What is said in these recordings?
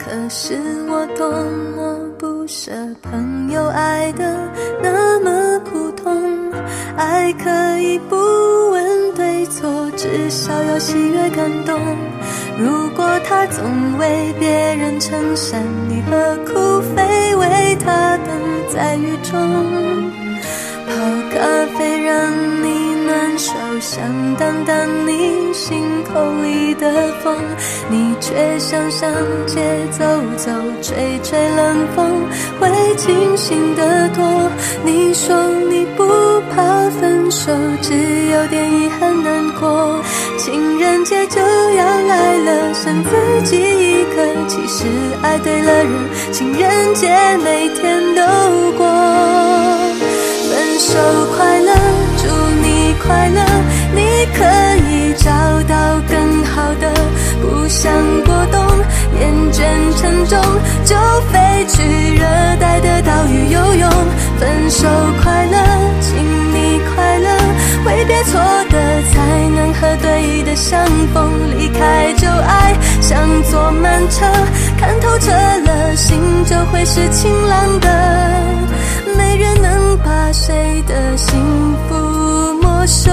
可是我多么不舍朋友爱的那么苦痛，爱可以不问对错，至少要喜悦感动。如果他总为别人撑伞，你何苦非为他等在雨中？泡咖啡让你暖手，想挡挡你心口里的风，你却想上街走走，吹吹冷风，会清醒得多。你说你不怕分手，只有点遗憾难过。情人节就要来了，剩自己一个，其实爱对了人，情人节每天都过。分手快乐，祝你快乐，你可以找到更好的，不想过冬，厌倦沉重，就飞去热带的岛屿游泳。分手快乐，请你快乐，挥别错的才能和对的相逢，离开旧爱像坐慢车，看透彻了，心就会是晴朗的。没人能把谁的幸福没收，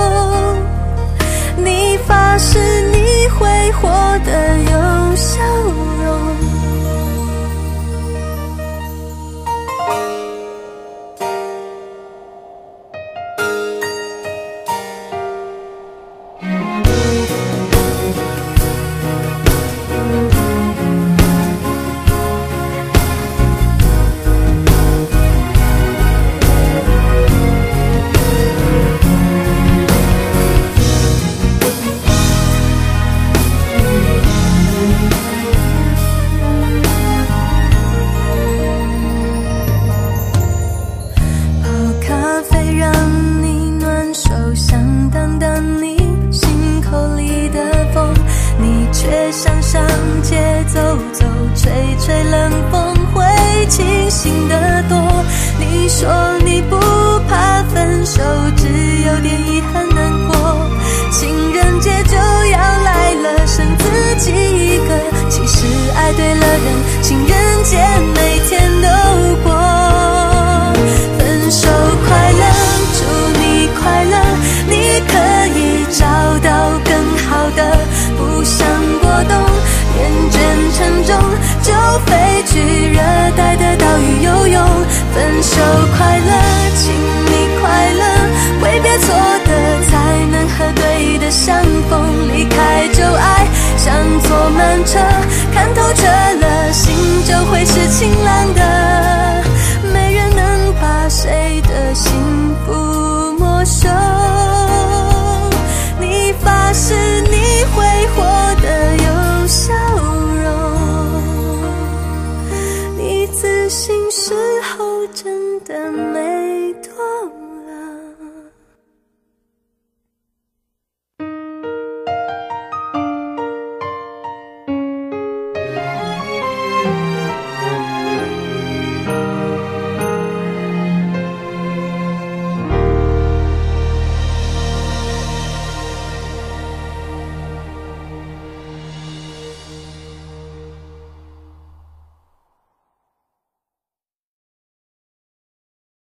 你发誓你会活得有笑容。分手快乐，请你快乐，挥别错的才能和对的相逢，离开旧爱像坐慢车，看透彻了，心就会是晴